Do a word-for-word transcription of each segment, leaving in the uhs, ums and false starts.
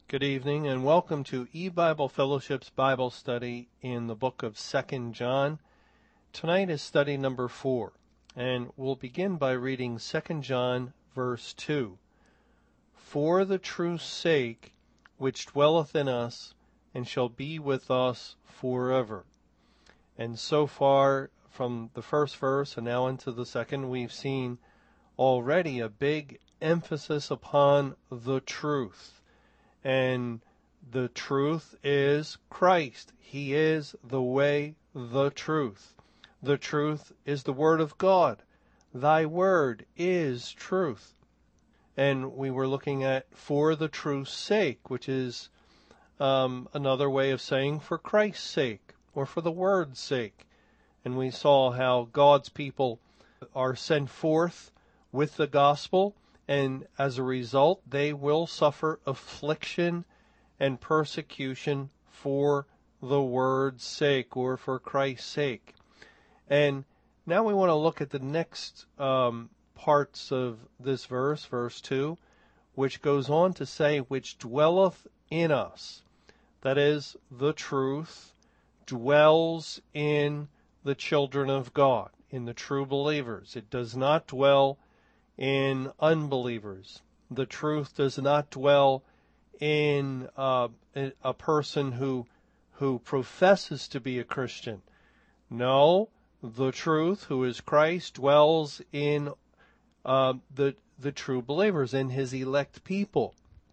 Good evening and welcome to E-Bible Fellowship's Bible study in the book of Second John. Tonight is study number four, and we'll begin by reading Second John verse two. For the truth's sake, which dwelleth in us, and shall be with us forever. And so far from the first verse and now into the second, we've seen already a big emphasis upon the truth. And the truth is Christ. He is the way, the truth. The truth is the Word of God. Thy Word is truth. And we were looking at for the truth's sake, which is um, another way of saying for Christ's sake, or for the Word's sake. And we saw how God's people are sent forth with the gospel, and as a result, they will suffer affliction and persecution for the Word's sake, or for Christ's sake. And now we want to look at the next um, parts of this verse, verse two, which goes on to say, which dwelleth in us. That is, the truth dwells in the children of God, in the true believers. It does not dwell in unbelievers. The truth does not dwell in uh, a person who who professes to be a Christian. No, the truth, who is Christ, dwells in uh, the the true believers, in His elect people,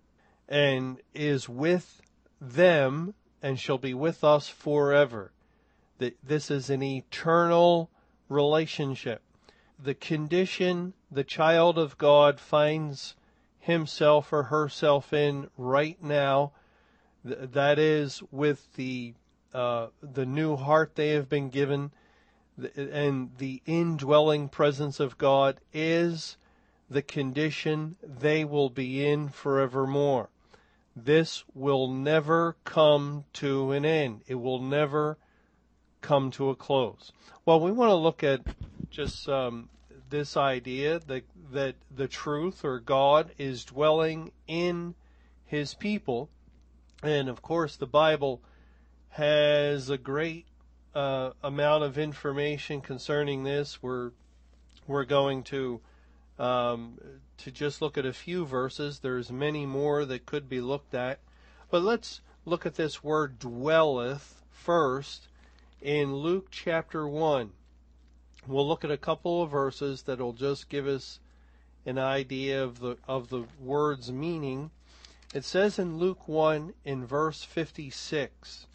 and is with them and shall be with us forever. That this is an eternal relationship. The condition the child of God finds himself or herself in right now, th- that is with the uh, the new heart they have been given, th- and the indwelling presence of God is the condition they will be in forevermore. This will never come to an end. It will never come to a close. Well, we want to look at just um, this idea that that the truth, or God, is dwelling in His people. And of course, the Bible has a great uh, amount of information concerning this. We're we're going to um, to just look at a few verses. There's many more that could be looked at, but let's look at this word dwelleth first in Luke chapter one. We'll look at a couple of verses that will just give us an idea of the of the word's meaning. It says in Luke one in verse fifty-six,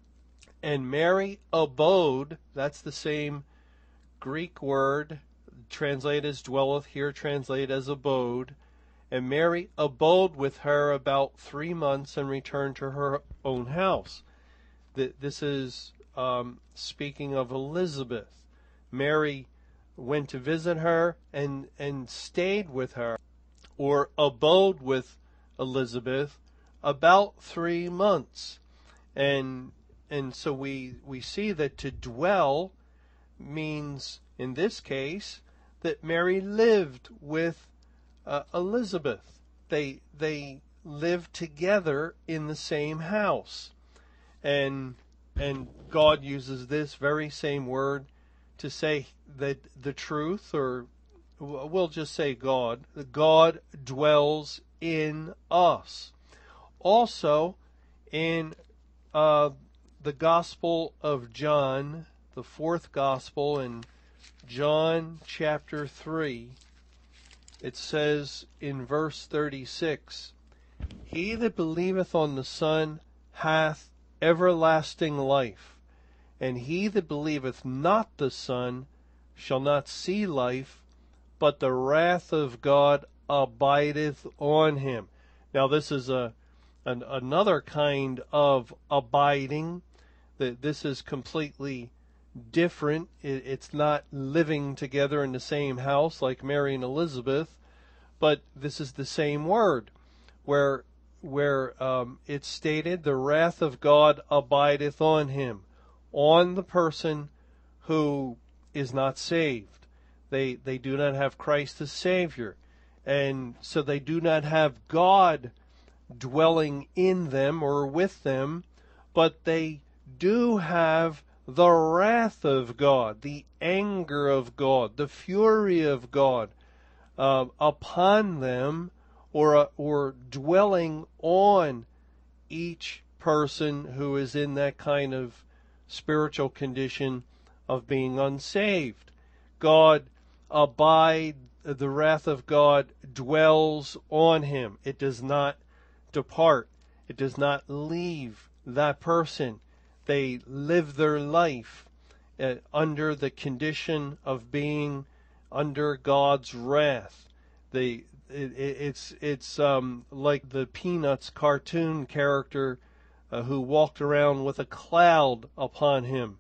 and Mary abode, that's the same Greek word, translated as dwelleth, here translated as abode, and Mary abode with her about three months and returned to her own house. This is um, speaking of Elizabeth. Mary went to visit her and, and stayed with her, or abode with Elizabeth, about three months. And and so we we see that to dwell means, in this case, that Mary lived with uh, Elizabeth. They they lived together in the same house. And and God uses this very same word to say that the truth, or we'll just say God, God dwells in us. Also, in uh, the Gospel of John, the fourth Gospel, in John chapter three, it says in verse thirty-six, He that believeth on the Son hath everlasting life, and he that believeth not the Son shall not see life, but the wrath of God abideth on him. Now this is a an, another kind of abiding. That this is completely different. It, it's not living together in the same house like Mary and Elizabeth, but this is the same word, where where um, it's stated, the wrath of God abideth on him, on the person who is not saved. They they do not have Christ as Savior, and so they do not have God dwelling in them or with them, but they do have the wrath of God, the anger of God, the fury of God uh, upon them, or uh, or dwelling on each person who is in that kind of spiritual condition of being unsaved. God abide, the wrath of God dwells on him. It does not depart. It does not leave that person. They live their life uh, under the condition of being under God's wrath. They, it, it's it's um, like the Peanuts cartoon character uh, who walked around with a cloud upon him,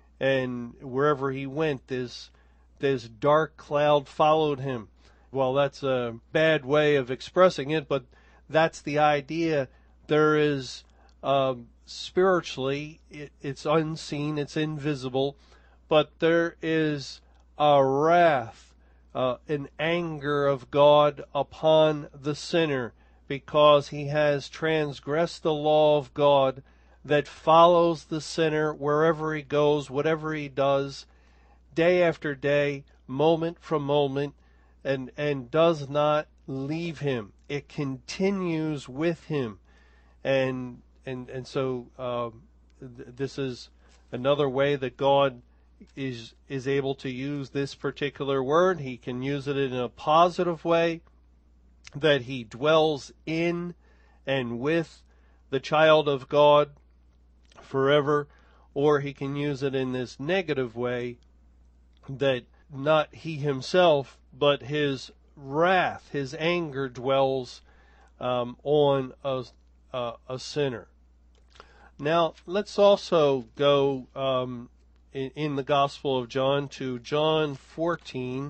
and wherever he went, this this dark cloud followed him. Well, that's a bad way of expressing it, but that's the idea. There is um, spiritually, it, it's unseen, it's invisible, but there is a wrath, uh, an anger of God upon the sinner because he has transgressed the law of God that follows the sinner wherever he goes, whatever he does, day after day, moment from moment, and, and does not leave him. It continues with him. And and and so uh, th- this is another way that God is is able to use this particular word. He can use it in a positive way, that he dwells in and with the child of God forever, or he can use it in this negative way, that not he himself, but his wrath, his anger dwells um, on a, a, a sinner. Now, let's also go um, in, in the Gospel of John to John fourteen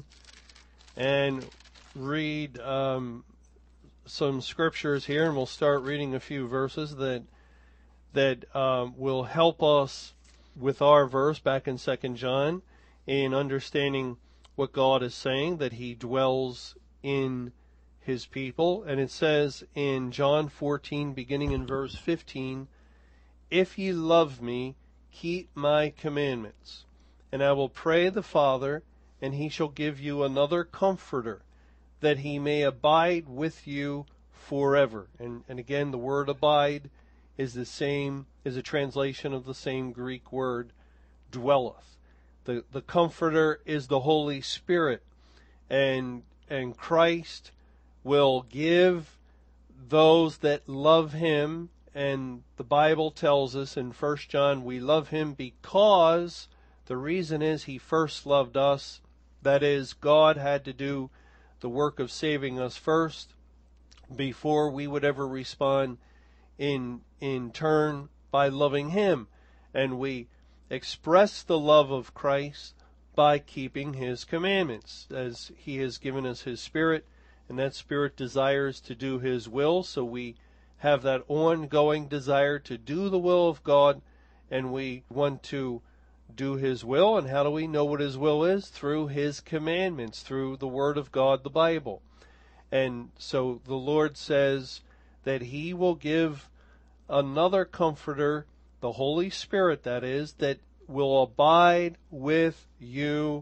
and read um, some scriptures here, and we'll start reading a few verses that that um, will help us with our verse back in Second John in understanding what God is saying, that he dwells in his people. And it says in John fourteen, beginning in verse fifteen, "If ye love me, keep my commandments. And I will pray the Father, and he shall give you another comforter, that he may abide with you forever." And, and again, the word abide is the same, is a translation of the same Greek word, dwelleth. The, the comforter is the Holy Spirit, and, and Christ will give those that love him. And the Bible tells us in First John, we love him because the reason is he first loved us. That is, God had to do the work of saving us first before we would ever respond in in turn by loving him. And we express the love of Christ by keeping his commandments, as he has given us his Spirit, and that Spirit desires to do his will. So we have that ongoing desire to do the will of God, and we want to do his will. And how do we know what his will is? Through his commandments, through the Word of God, the Bible. And so the Lord says that he will give another comforter, the Holy Spirit, that is, that will abide with you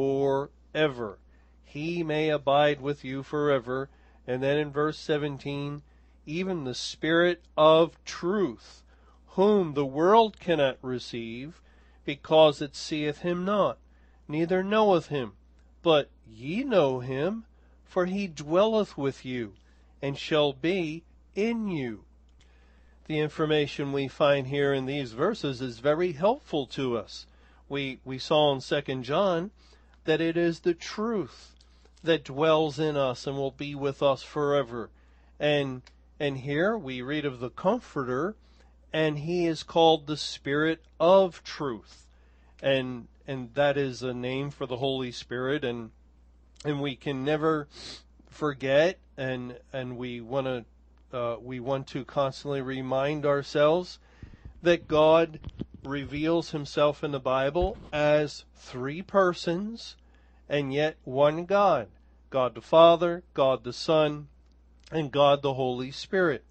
forever. He may abide with you forever. And then in verse seventeen, "Even the Spirit of truth, whom the world cannot receive, because it seeth him not, neither knoweth him. But ye know him, for he dwelleth with you, and shall be in you." The information we find here in these verses is very helpful to us. We we saw in Second John that it is the truth that dwells in us and will be with us forever. And and here we read of the Comforter, and he is called the Spirit of truth. And and that is a name for the Holy Spirit, and and we can never forget, and and we want to uh, we want to constantly remind ourselves that God reveals himself in the Bible as three persons and yet one God. God the Father, God the Son, and God the Holy Spirit.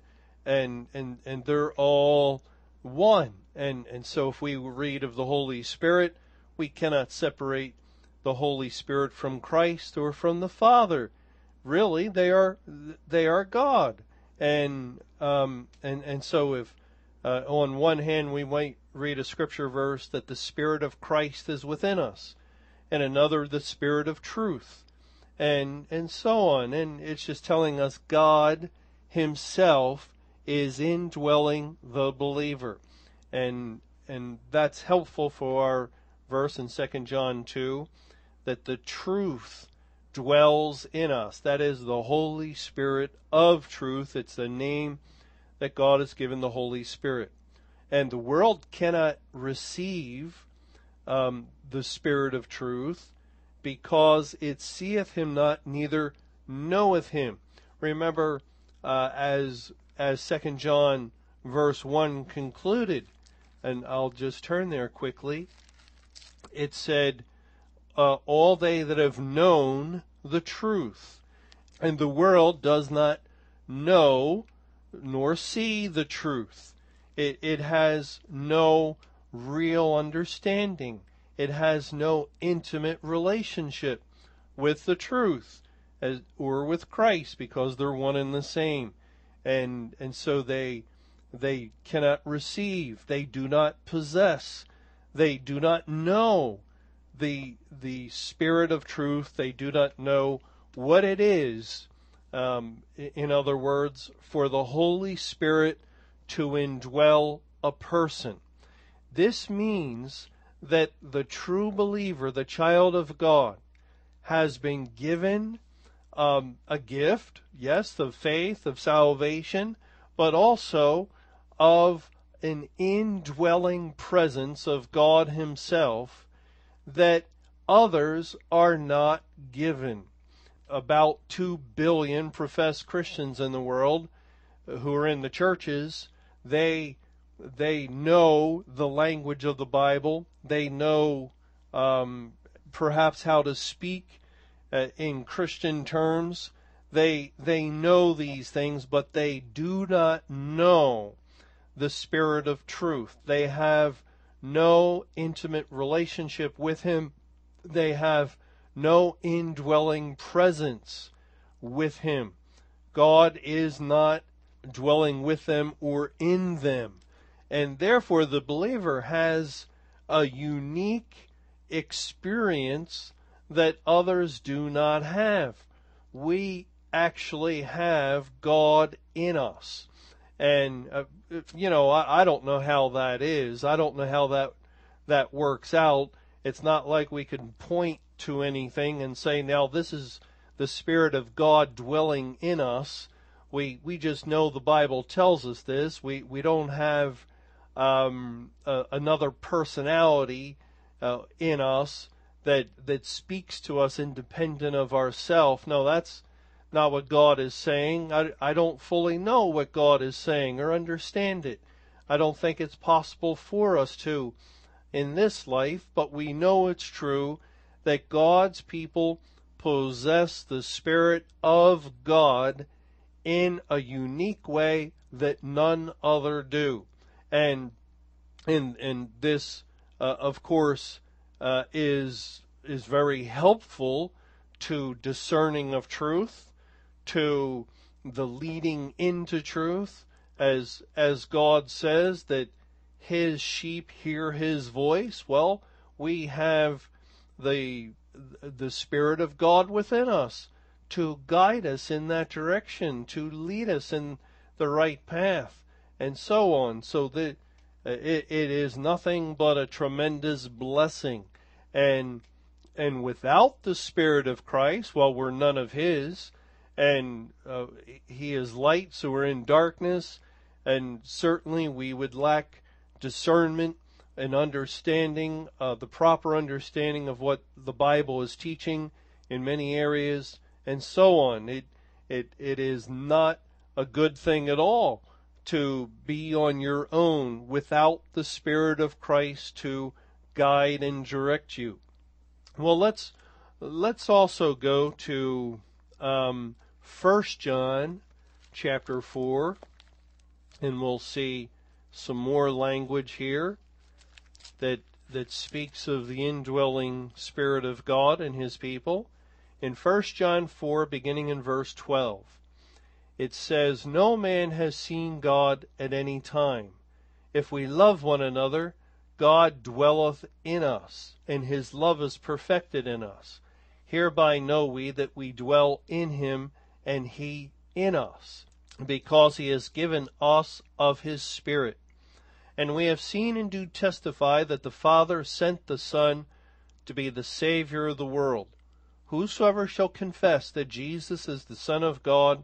and and and they're all one. And and so if we read of the Holy Spirit, we cannot separate the Holy Spirit from Christ or from the Father. Really, they are they are God. And um and and so if uh, on one hand we might read a scripture verse that the Spirit of Christ is within us, and another the Spirit of truth, and and so on. And it's just telling us God Himself is indwelling the believer, and and that's helpful for our verse in Second John two, that the truth dwells in us. That is the Holy Spirit of truth. It's the name that God has given the Holy Spirit, and the world cannot receive um, the Spirit of truth, because it seeth him not, neither knoweth him. Remember, uh, as as Second John verse one concluded, and I'll just turn there quickly. It said, uh, all they that have known the truth, and the world does not know nor see the truth. It, it has no real understanding. It has no intimate relationship with the truth as, or with Christ, because they're one and the same. And and so they they cannot receive, they do not possess, they do not know the the Spirit of truth. They do not know what it is. Um, in other words, for the Holy Spirit to indwell a person. This means that the true believer, the child of God, has been given um, a gift, yes, of faith, of salvation, but also of an indwelling presence of God Himself that others are not given. About two billion professed Christians in the world who are in the churches, they they know the language of the Bible. They know um, perhaps how to speak uh, in Christian terms. They they know these things, but they do not know the Spirit of truth. They have no intimate relationship with Him. They have no indwelling presence with Him. God is not dwelling with them or in them. And therefore the believer has a unique experience that others do not have. We actually have God in us. And, uh, you know, I, I don't know how that is. I don't know how that that works out. It's not like we can point to anything and say, now this is the Spirit of God dwelling in us. We we just know the Bible tells us this. We we don't have um, uh, another personality uh, in us that that speaks to us independent of ourselves. No, that's not what God is saying. I, I don't fully know what God is saying or understand it. I don't think it's possible for us to in this life, but we know it's true that God's people possess the Spirit of God in a unique way that none other do. And and, and this, uh, of course, uh, is is very helpful to discerning of truth, to the leading into truth, as as God says that His sheep hear His voice. Well, we have the the Spirit of God within us to guide us in that direction, to lead us in the right path, and so on. So that it, it is nothing but a tremendous blessing. And and without the Spirit of Christ, well, we're none of His, and uh, He is light, so we're in darkness, and certainly we would lack discernment and understanding, uh, the proper understanding of what the Bible is teaching in many areas, and so on. It it it is not a good thing at all to be on your own without the Spirit of Christ to guide and direct you. Well, let's let's also go to um, First John chapter four. And we'll see some more language here that that speaks of the indwelling Spirit of God in His people. In First John four, beginning in verse twelve, it says, "No man has seen God at any time. If we love one another, God dwelleth in us, and His love is perfected in us. Hereby know we that we dwell in Him, and He in us, because He has given us of His Spirit. And we have seen and do testify that the Father sent the Son to be the Savior of the world. Whosoever shall confess that Jesus is the Son of God,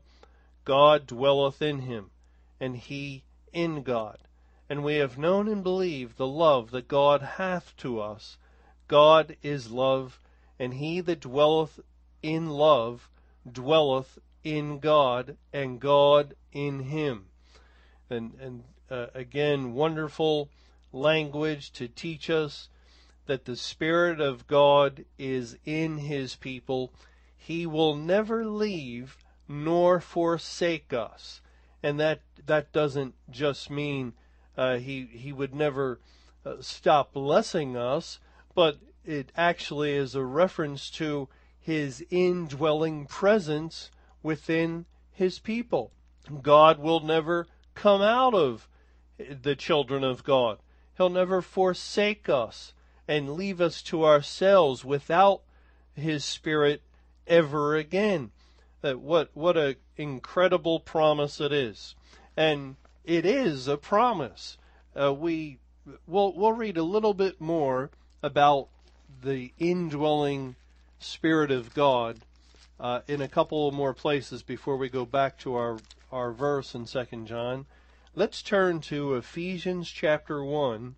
God dwelleth in him, and he in God. And we have known and believed the love that God hath to us. God is love, and he that dwelleth in love dwelleth in God, and God in him." And, and uh, again, wonderful language to teach us that the Spirit of God is in His people. He will never leave nor forsake us. And that that doesn't just mean uh, he, he would never uh, stop blessing us, but it actually is a reference to His indwelling presence within His people. God will never come out of the children of God. He'll never forsake us and leave us to ourselves without His Spirit ever again. That what what an incredible promise it is, and it is a promise. Uh, we we'll we'll read a little bit more about the indwelling Spirit of God uh, in a couple of more places before we go back to our our verse in Second John. Let's turn to Ephesians chapter one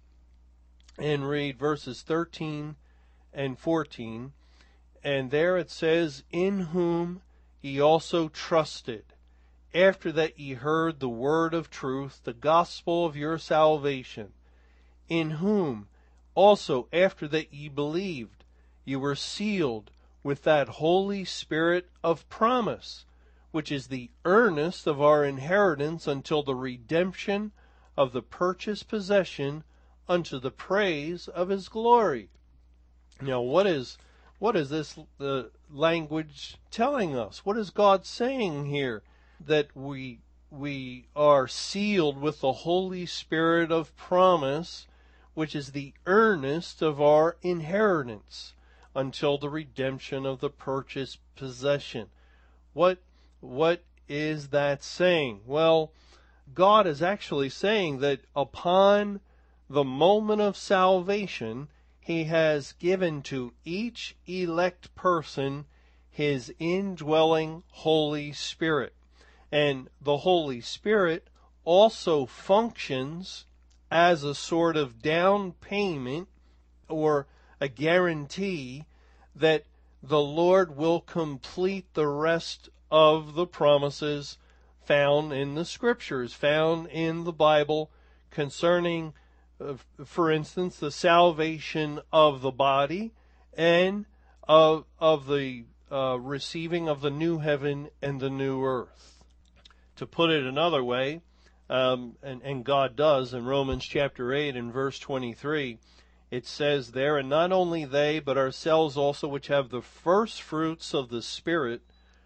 and read verses thirteen and fourteen. And there it says, "In whom ye also trusted, after that ye heard the word of truth, the gospel of your salvation, in whom also after that ye believed, ye were sealed with that Holy Spirit of promise, which is the earnest of our inheritance until the redemption of the purchased possession unto the praise of His glory." Now, what is what is this uh, language telling us? What is God saying here? That we we are sealed with the Holy Spirit of promise, which is the earnest of our inheritance until the redemption of the purchased possession. What what is that saying? Well, God is actually saying that upon the moment of salvation, He has given to each elect person His indwelling Holy Spirit. And the Holy Spirit also functions as a sort of down payment or a guarantee that the Lord will complete the rest of the promises found in the Scriptures, found in the Bible concerning, uh, for instance, the salvation of the body and of, of the uh, receiving of the new heaven and the new earth. To put it another way, um, and, and God does in Romans chapter eight and verse twenty-three, it says there, "And not only they, but ourselves also, which have the first fruits of the Spirit,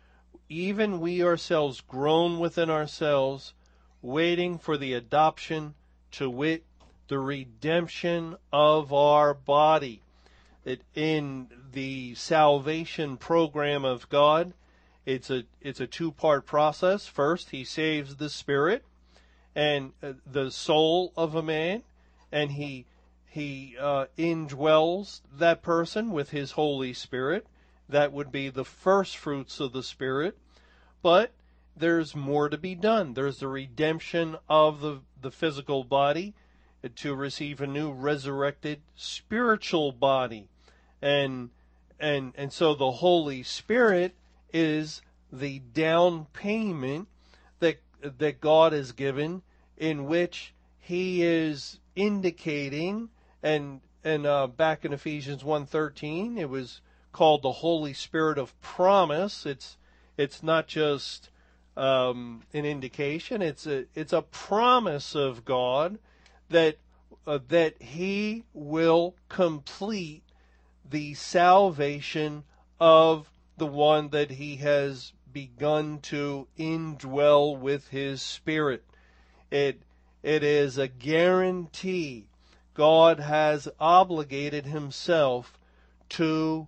even we ourselves groan within ourselves, waiting for the adoption, to wit, the redemption of our body." That in the salvation program of God, it's a it's a two-part process. First, He saves the spirit and uh, the soul of a man, and He He uh, indwells that person with His Holy Spirit. That would be the first fruits of the Spirit. But there's more to be done. There's the redemption of the, the physical body to receive a new resurrected spiritual body. And and and so the Holy Spirit is the down payment that that God has given, in which He is indicating, and and uh, back in Ephesians one thirteen, it was called the Holy Spirit of promise. It's it's not just um, an indication. It's a it's a promise of God that uh, that He will complete the salvation of the one that He has begun to indwell with His Spirit. It it is a guarantee. God has obligated Himself to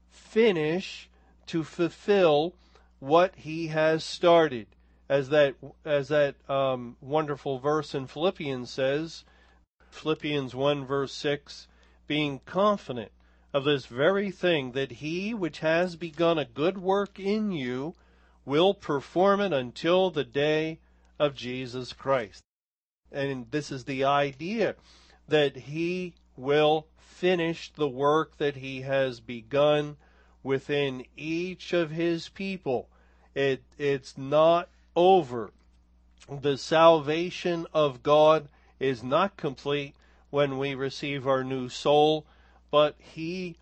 finish, to fulfill what He has started. As that as that um, wonderful verse in Philippians says, Philippians one verse six, being confident of this very thing, that He which has begun a good work in you will perform it until the day of Jesus Christ. And this is the idea, that He will finish the work that He has begun within each of His people. It, it's not over. The salvation of God is not complete when we receive our new soul, but He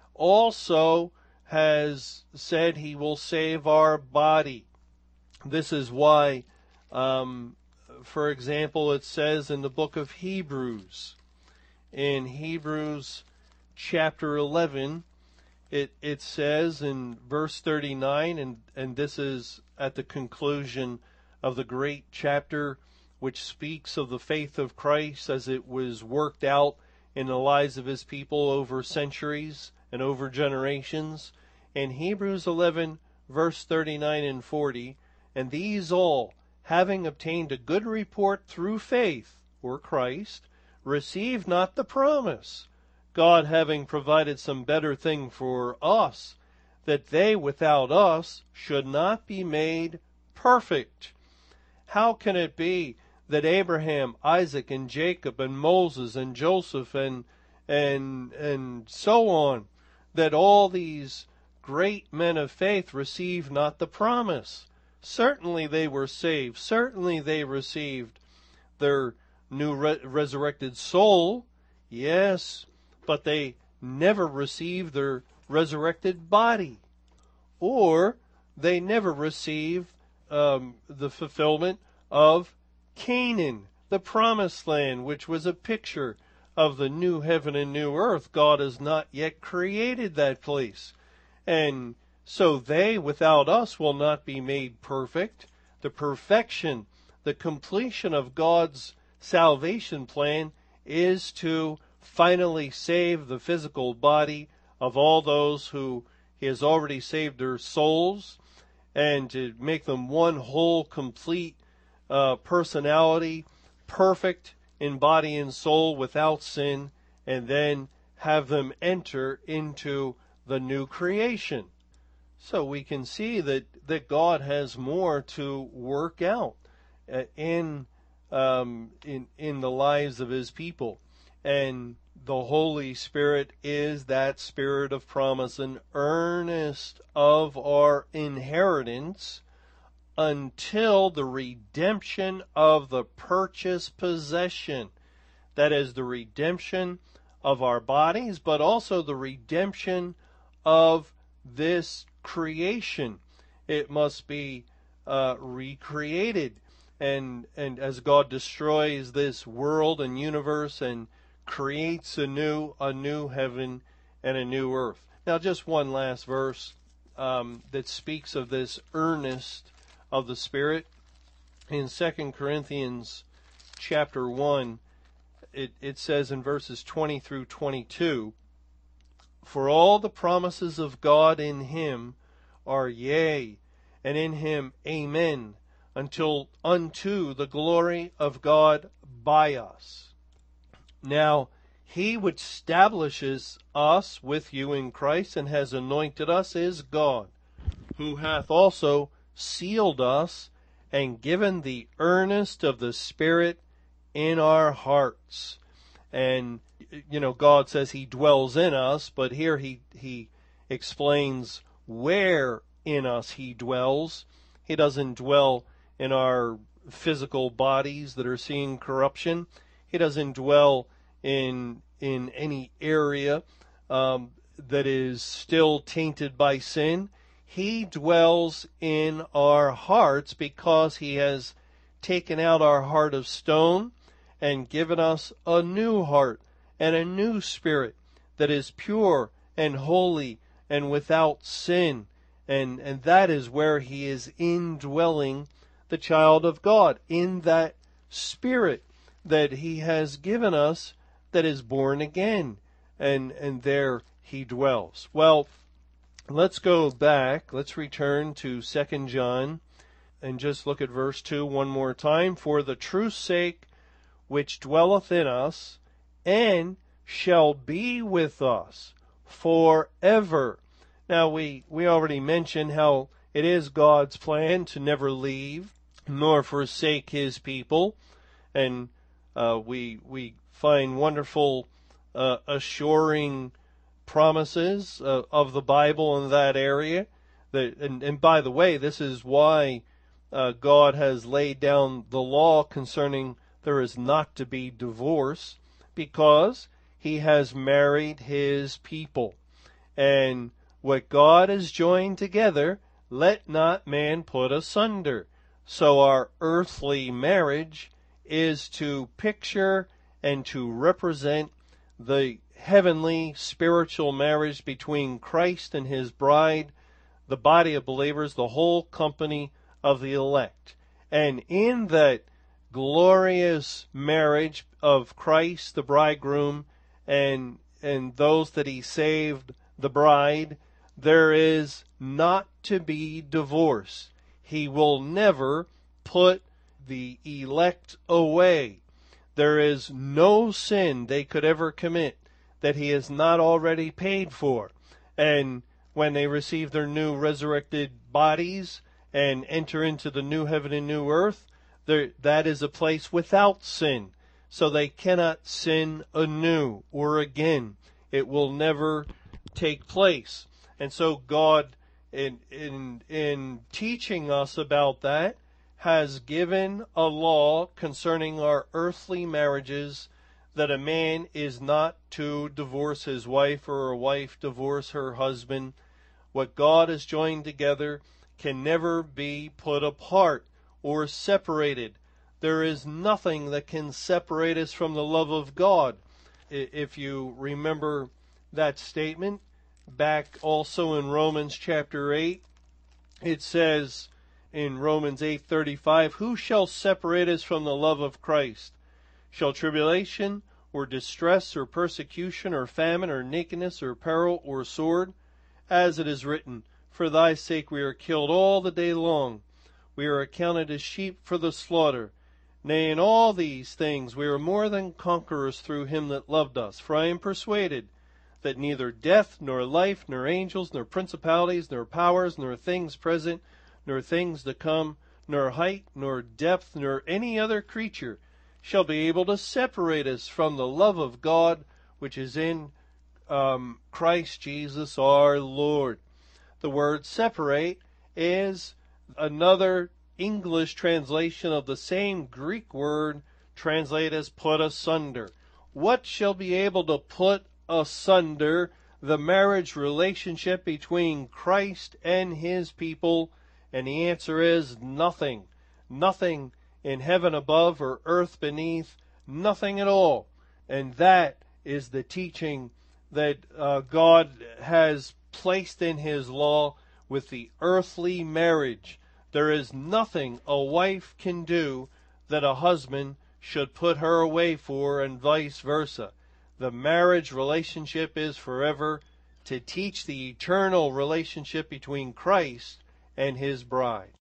also has said He will save our body. This is why, um, for example, it says in the book of Hebrews, in Hebrews chapter eleven, it, it says in verse thirty-nine, and, and this is at the conclusion of the great chapter which speaks of the faith of Christ as it was worked out in the lives of His people over centuries and over generations. In Hebrews eleven, verse thirty-nine and forty, and these all, having obtained a good report through faith, or Christ, received not the promise, God having provided some better thing for us, that they without us should not be made perfect. How can it be that Abraham, Isaac, and Jacob, and Moses, and Joseph, and and and so on, that all these great men of faith received not the promise? Certainly they were saved. Certainly they received their new re- resurrected soul. Yes, but they never received their resurrected body. Or they never received um, the fulfillment of Canaan, the promised land, which was a picture of the new heaven and new earth. God has not yet created that place. And so they, without us, will not be made perfect. The perfection, the completion of God's salvation plan is to finally save the physical body of all those who He has already saved their souls, and to make them one whole, complete uh, personality, perfect in body and soul, without sin, and then have them enter into the new creation. So we can see that, that God has more to work out uh, in um, in in the lives of His people, and the Holy Spirit is that Spirit of promise, an earnest of our inheritance until the redemption of the purchased possession. That is the redemption of our bodies, but also the redemption of this creation. It must be uh, recreated, and and as God destroys this world and universe and creates a new a new heaven and a new earth. Now, just one last verse um, that speaks of this earnest of the Spirit. In Second Corinthians chapter one, it, it says in verses twenty through twenty-two, "For all the promises of God in Him are yea, and in Him amen, until unto the glory of God by us. Now, He which establishes us with you in Christ and has anointed us is God, who hath also sealed us and given the earnest of the Spirit in our hearts." And, you know, God says He dwells in us, but here he, he explains where in us He dwells. He doesn't dwell in our physical bodies that are seeing corruption. He doesn't dwell in in any area um, that is still tainted by sin. He dwells in our hearts because he has taken out our heart of stone and given us a new heart and a new spirit that is pure and holy and without sin. And, and that is where he is indwelling the child of God, in that spirit that he has given us that is born again. And, and there he dwells. Well, let's go back. Let's return to Second John and just look at verse two one more time. For the truth's sake which dwelleth in us, and shall be with us forever. Now, we, we already mentioned how it is God's plan to never leave nor forsake his people. And uh, we we find wonderful uh, assuring promises uh, of the Bible in that area. That, and, and by the way, this is why uh, God has laid down the law concerning there is not to be divorce, because he has married his people. And what God has joined together, let not man put asunder. So our earthly marriage is to picture and to represent the heavenly spiritual marriage between Christ and his bride, the body of believers, the whole company of the elect. And in that glorious marriage of Christ, the bridegroom, and and those that he saved, the bride, there is not to be divorce. He will never put the elect away. There is no sin they could ever commit that he has not already paid for. And when they receive their new resurrected bodies and enter into the new heaven and new earth, there, that is a place without sin. So they cannot sin anew or again. It will never take place. And so God, in in in teaching us about that, has given a law concerning our earthly marriages, that a man is not to divorce his wife or a wife divorce her husband. What God has joined together can never be put apart or separated. There is nothing that can separate us from the love of God. If you remember that statement, back also in Romans chapter eight, it says in Romans eight thirty-five, who shall separate us from the love of Christ? Shall tribulation, or distress, or persecution, or famine, or nakedness, or peril, or sword? As it is written, for thy sake we are killed all the day long. We are accounted as sheep for the slaughter. Nay, in all these things we are more than conquerors through him that loved us. For I am persuaded that neither death, nor life, nor angels, nor principalities, nor powers, nor things present, nor things to come, nor height, nor depth, nor any other creature shall be able to separate us from the love of God which is in um, Christ Jesus our Lord. The word separate is another English translation of the same Greek word translated as put asunder. What shall be able to put asunder the marriage relationship between Christ and his people? And the answer is nothing. Nothing in heaven above or earth beneath. Nothing at all. And that is the teaching that uh, God has placed in his law with the earthly marriage. There is nothing a wife can do that a husband should put her away for, and vice versa. The marriage relationship is forever, to teach the eternal relationship between Christ and his bride.